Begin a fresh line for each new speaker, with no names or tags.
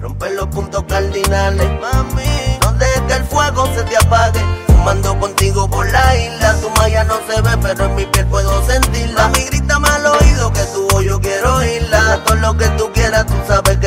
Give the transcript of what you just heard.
rompe los puntos cardinales. Mami, no dejes que el fuego se te apague. Fumando contigo por la isla, tu malla no se ve, pero en mi piel puedo sentirla. Mami, grítame al oído que tu voz yo quiero oírla. Todo lo que tú quieras, tú sabes